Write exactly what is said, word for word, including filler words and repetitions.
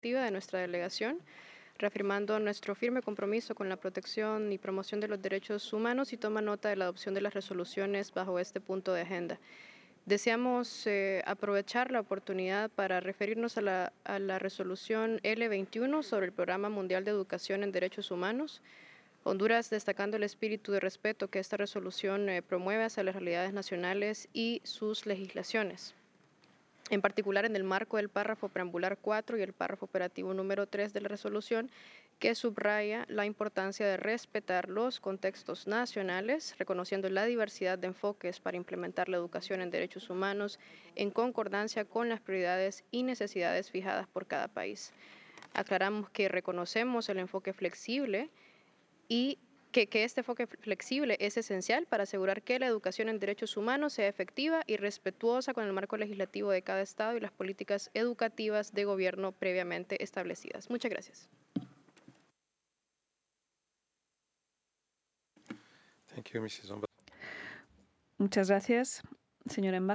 de nuestra delegación, reafirmando nuestro firme compromiso con la protección y promoción de los derechos humanos y toma nota de la adopción de las resoluciones bajo este punto de agenda. Deseamos eh, aprovechar la oportunidad para referirnos a la, a la resolución L veintiuno sobre el Programa Mundial de Educación en Derechos Humanos. Honduras destacando el espíritu de respeto que esta resolución eh, promueve hacia las realidades nacionales y sus legislaciones. En particular en el marco del párrafo preambular cuatro y el párrafo operativo número tres de la resolución, que subraya la importancia de respetar los contextos nacionales, reconociendo la diversidad de enfoques para implementar la educación en derechos humanos en concordancia con las prioridades y necesidades fijadas por cada país. Aclaramos que reconocemos el enfoque flexible y que, que este enfoque flexible es esencial para asegurar que la educación en derechos humanos sea efectiva y respetuosa con el marco legislativo de cada Estado y las políticas educativas de gobierno previamente establecidas. Muchas gracias. Muchas gracias, señora embajadora.